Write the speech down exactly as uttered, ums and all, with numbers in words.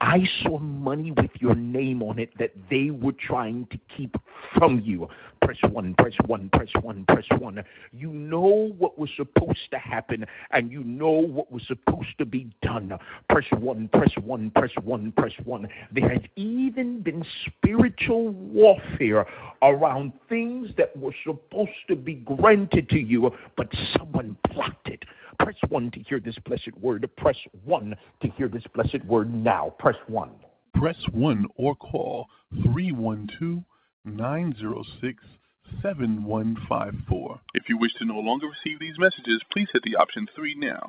I saw money with your name on it that they were trying to keep from you. Press one, press one, press one, press one. You know what was supposed to happen, and you know what was supposed to be done. Press one, press one, press one, press one. There has even been spiritual warfare around things that were supposed to be granted to you, but someone blocked it. Press one to hear this blessed word. Press one to hear this blessed word now. Press one. Press one or call three one two, nine zero six, seven one five four. If you wish to no longer receive these messages, please hit the option three now.